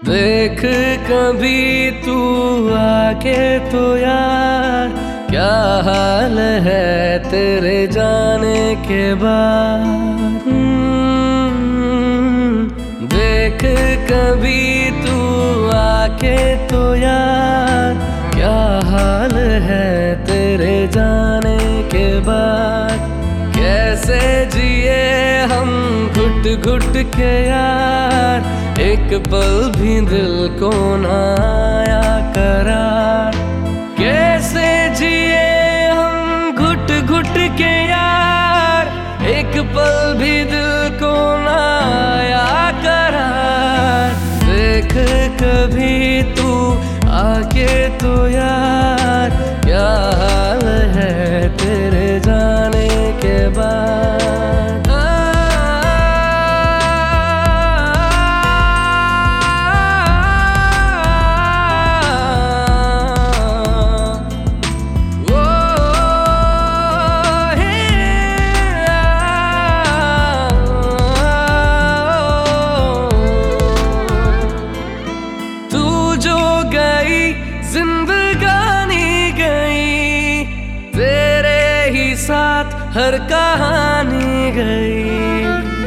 देख कभी तू आके तो यार, क्या हाल है तेरे जाने के बाद। देख कभी तू आके तो यार, क्या हाल है तेरे जाने के बाद। कैसे जिए हम घुट घुट के यार, एक पल भी दिल को ना आया करार। कैसे जिए हम घुट घुट के यार, एक पल भी दिल को ना आया करार। देख कभी तू आके तो यार, क्या हाल है तेरे जाने के बाद। जिंदगानी गई तेरे ही साथ, हर कहानी गई।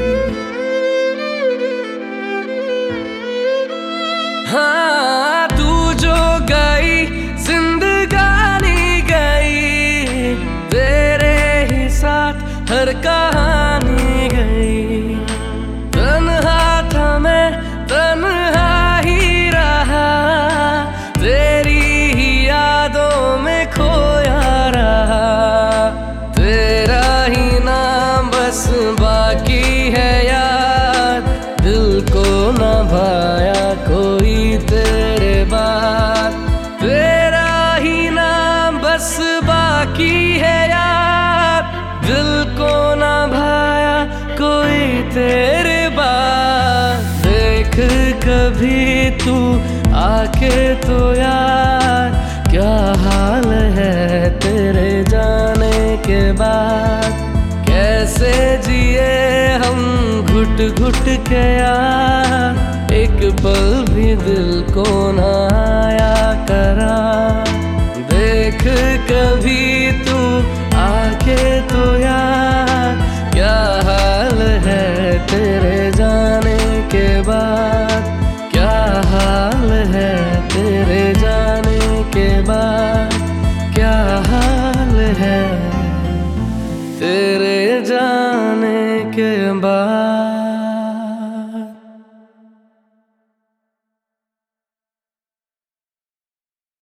हाँ तू जो गई जिंदगानी गई, तेरे ही साथ हर कहानी गई। तन्हा था मैं तन्हा ही रहा, तेरी ही यादों में खोया रहा। तेरा ही नाम बस बाकी है यार, दिल को ना भाया कोई तेरे बाद। तेरा ही नाम बस बाकी है यार, दिल को ना भाया कोई तेरे बाद। देख कभी तू आके तो यार, क्या हाल है तेरे जाने के बाद। कैसे जिए हम घुट घुट के यार, एक पल भी दिल को ना